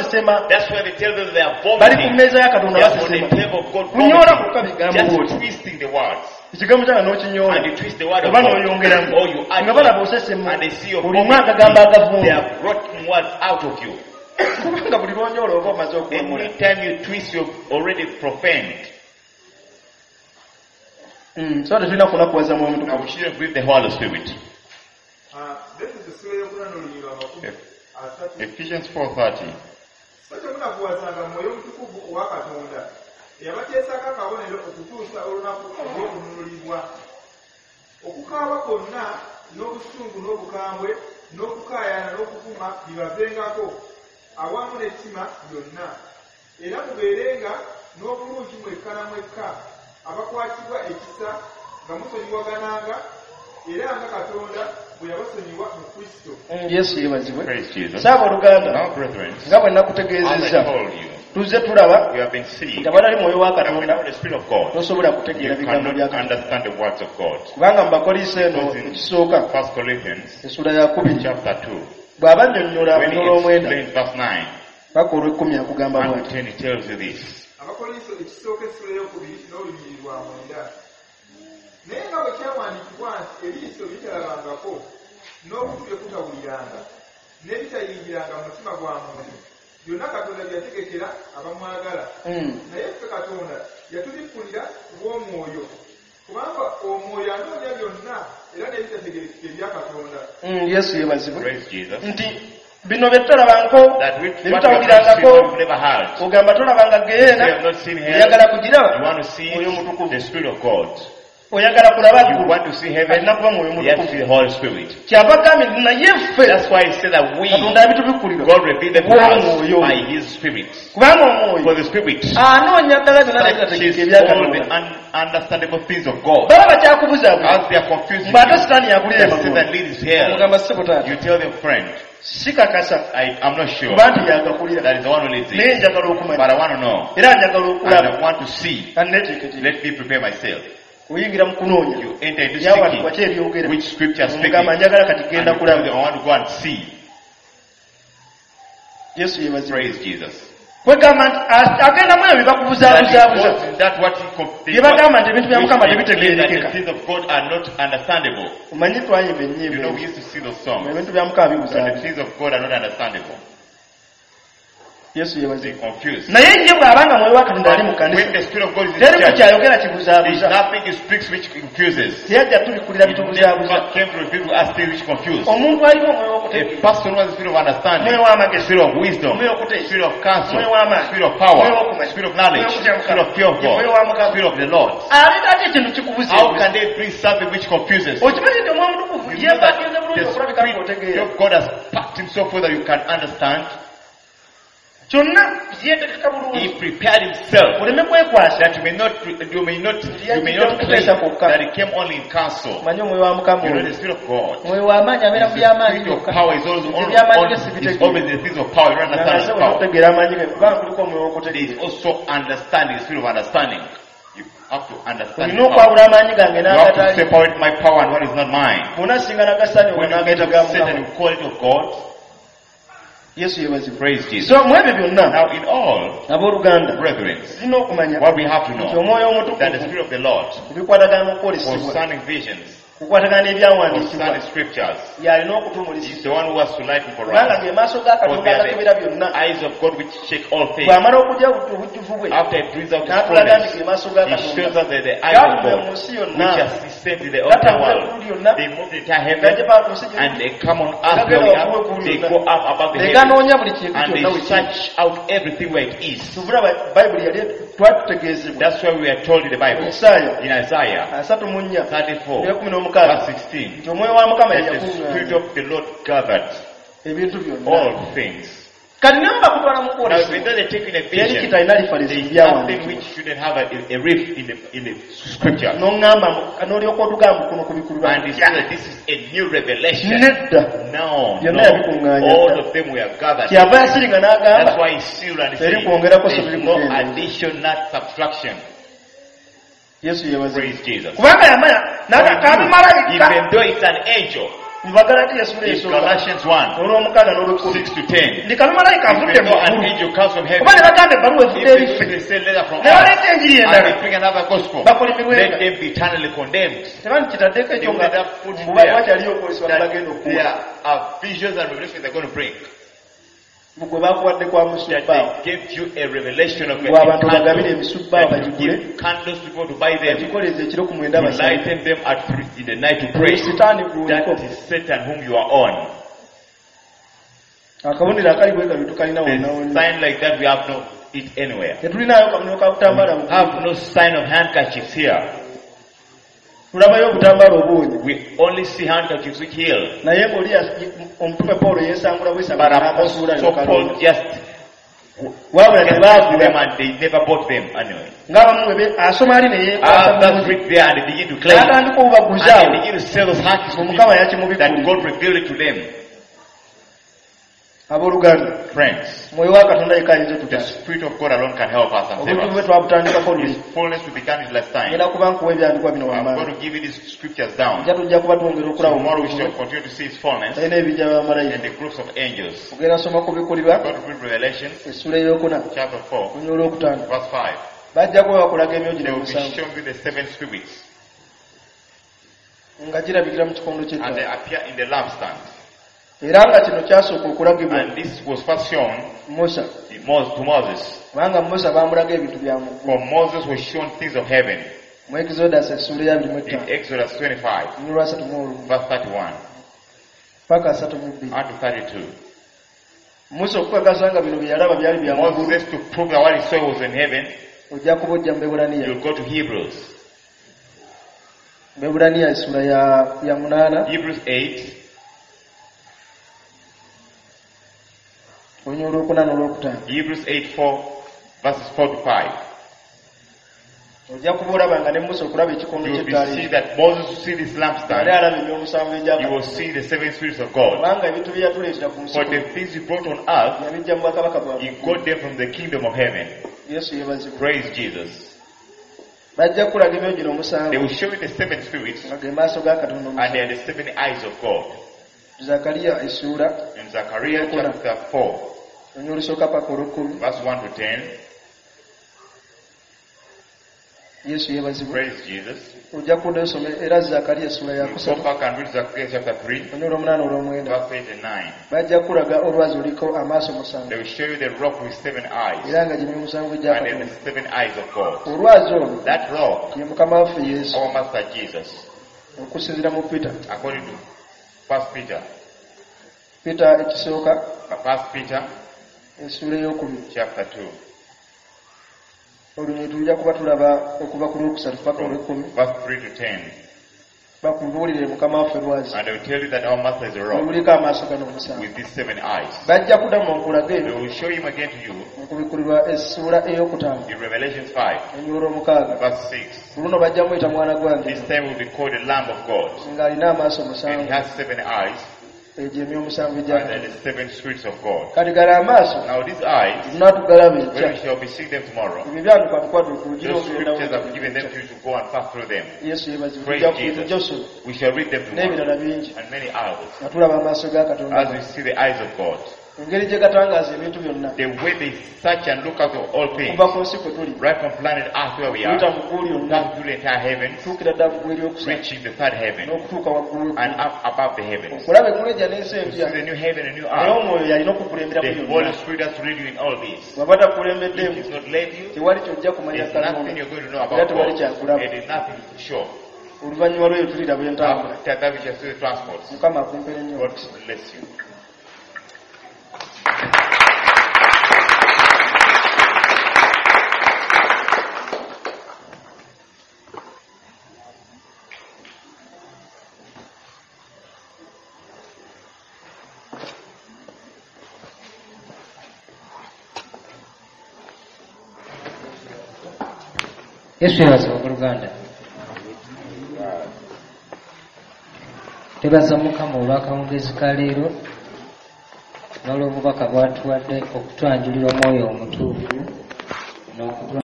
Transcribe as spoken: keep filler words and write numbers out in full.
basesema. That's why they tell them they are Bali ku vomiting. mmeeza ya Katonda They are on the basesema. table of God Kunyola kukka vomiting. bigambo Just bw'oti. twisting the words. Ekigambo kyange n'okinyola. And you twist the word of Oba God. n'oyongeramu. Or you add Nga balaba osesema. and they see your Buli vomiting. mwaka gamba agavundu. They have brought words out of you. Kubanga buli lwonyola oba omaze okuwemula. Every time you twist, you've already profaned. Mm, so tetulina kunakuwaza mu omuntu. Now we shouldn't grieve the Holy Spirit. Ephesians four thirty. yabateesako akabonero okutuusa olunaku olw'okununulibwa okukaaba kwonna n'obusungu n'obukambwe n'okukaayana n'okuvuma bibavengako awamu n'ettima byonna era mubeerenga n'obulungi mwekka na mwekka abakwatibwa ekisa nga musonyiwagananga era nga Katonda bwe yabasonyiwa mu Kristo. Yesu yebazibwe. Saaba oluganda nga bwe nakutegeezezza tuzze tulaba nga balali mwoyo wa Katonda tosobola kutegeera bigambo bya Katonda kubanga mu Bakoliso eno ekisooka essula ya kumi bw'aba annyonnyola onyola omwenda paka olw'ekkumi akugamba bw'ati. Abakoliso ekisooka essula y'okubiri n'olubiri lwa mwenda. Naye nga bwe kyawandiikibwa nti eriiso litalabangako n'okutu bye kutawuliranga n'ebitayingiranga mu mutima gwa muntu byonna Katonda byategekera abamwagala. Naye ffe Katonda yatubikkulira bw'omwoyo kubanga omwoyo anoonya byonna era n'ebitategerekeka ebya Katonda. Yesu yebazibwe nti bino bye tulabangako ebitawulirangako ogamba tolabanga geyeena oyagala kugiraba mwoyo mutukuvu oyagala kulaba alina kuba mwoyo mutukuvu kyava gambye naye ffe Katonda yabitubikkulira bw'omwoyo kubanga omwoyo anoonya ddala byonna n'ebitategeeka ebya Katonda baba bakyakubuzaabuza mbw'ate sitaani yakulira emagomugamba ssekutaata sikakasa kuba nti yagakulira naye njagala okumanya era njagala okulaba oyingira mu kunoonya yawatuka ki ebyogera omugamba njagala kati genda kulaba. Yesu yebazibwe kwegamba nti agenda mu ebyo bibakubuzaabuza bye bagamba nti ebintu bya Mukama tebitegeerekeka. Omanyi twayimba ennyimba ebintu bya Mukama bibuzaabuza. Yesu yebazibwe naye ye bw'abanga mwoyo wa Katonda ali mu kanisa teri kukyayogera kibuzaabuza teyajja tubikulira bitubuzaabuza. Omuntu alimu omwoyo w'okutegeera mwoyo w'amagezi mwoyo w'okuteesa mwoyo w'amaanyi mwoyo w'okumanya mwoyo wa Mukama aleeta ati ekintu kikubuzaabuza. Okimanyi nti omwoyo mutukuvu yeebageze bulungi okulabika ng'otegeera kyonna yeetegeka bulungi. He prepared himself oleme kwekwasa that you may not you may not you may not claim that he came only in counsel. Manyi omwoyo wa Mukama You know the spirit of God. omwoyo w'amaanyi abeera mu by'amaanyi byokka. Power is always on, on is always the things of power. You don't understand the power. Otegeera amaanyi ge kubanga kuliko omwoyo There w'okutegeera. is also understanding, the spirit of understanding. You have to understand. olina okwawula amaanyi gange You have to n'agatali. separate my power and what is not mine. Bw'onasinga n'agasaani When you n'agaita get ga upset and Mukama. you call it of God, Yesu yebazibwe. praise Jesus. So mu ebyo byonna Now in all, abooluganda brethren, tulina okumanya what we have to nti know omwoyo that the omutukuvu spirit of the Lord kubikwatagana n'okwolesebwa concerning visions, kukwatagana n'ebyawandiikibwa concerning scriptures, y'alina is okutumulisibwa the one who has to lighten for kubanga us. ge maaso ga For Katonda they are agakebera the byonna. eyes of God which check all things. bw'amala okugya obujjuvu bwe After it brings out His n'atulaga nti fullness, ge maaso ga He shows Katonda us that the eyes of gaatume mu God nsi which yonna has descended in the outer gatambula world, eggulu lyonna they move the entire gajja heaven paka ku nsi and gye they come on earth where we are, they go up above the ne heavens ganoonya buli kintu and kyonna they we kiri. search out everything where it is. tuvula bayibuli yali twatutegeezebwa That's why we are told in the Bible, Isaya in Isaiah asatu mu nnya thirty-four, ekumi n'omukaaga verse sixteen, nti omwoyo wa Mukama that the Spirit yakuŋŋaanya of the Lord gathered ebintu byonna. all things. kati ne mubakutwala mu Now, kwolesebwa when they're taking a teri vision, kitalina lifalisi there is something byawandiikibwa which shouldn't have a, a rift in the, in the scripture. n'oŋŋamba n'olyoka otugamba kuno kubikulwa And he said that this is a new revelation. nedda No, byonna no. yabikuŋŋaanya All dda. of them were gathered. kyava yasiringa That's n'agamba why he sealed and he Teri said, kwongerako so there is biri no kugenda. addition, not subtraction. Yesu yebaze Praise Jesus. kubanga yamanya n'agakabimala Even though it's an angel, Galatians one, six to ten. If no an angel comes from heaven, if they send letter from us, and they bring another gospel, let them be eternally condemned. They will never put there. There are visions and revelations they're going to bring. That they gave you a revelation of a candle, that you give candles to people to buy them, to lighten them at three in the night to pray. That is Satan whom you are on. A sign like that we have no it anywhere. We have no sign of handkerchiefs here. We only see handkerchiefs which heal. But Apostle Paul just gave them and they never bought them anyway. Others read there and they begin to claim. And they begin to sell those handkerchiefs that God revealed it to them. Friends, the Spirit of God alone can help us and save us. His fullness will become His last time. I'm going to give you these scriptures down. Tomorrow we shall continue to see His fullness and the groups of angels. I'm going to read Revelation chapter four, verse five. They will be shown with the seven spirits, and they appear in the lampstand. And this was first shown Musa, to Moses. For Moses was shown things of heaven. In Exodus twenty-five, verse thirty-one and to thirty-two. Moses, to prove that what he saw was in heaven, you'll go to Hebrews. Hebrews eight. Hebrews eight four, verses four to five. You will see that Moses will see this lampstand. You will see the seven spirits of God. For the things He brought on earth, He got them from the kingdom of heaven. Praise Jesus. They will show you the seven spirits, and they are the seven eyes of God. In Zechariah chapter four, verse one to ten. Praise Jesus. You go back and read Zechariah chapter three, verse eight and nine. They will show you the rock with seven eyes, and then the seven eyes of God. That rock, our Master Jesus, according to First Peter. Peter First Peter chapter two. Verse three to ten. And they will tell you that our Master is a rock with these seven eyes. They will show him again to you in Revelation five, verse six. This time will be called the Lamb of God. And he has seven eyes, and then the seven spirits of God. Now these eyes, when we shall be seeing them tomorrow, those scriptures have given them to you to go and pass through them. Praise Jesus. We shall read them tomorrow, and many others, as we see the eyes of God. The way they search and look out of all things, right from planet Earth where we are, down to the entire heaven, reaching the third heaven, and up above the heavens. To see the new heaven and new earth. The Holy Spirit has to lead you in all this. If He's not led you, there's nothing you're going to know about God. It is nothing to show. After that we shall see the transports. God bless you. Yesu yebaza okuluganda. Tebaza Mukama olw'akawungezi ka leero n'olw'obubaka bw'atuwadde okutwanjulira omwoyo omutuufu n'okutwa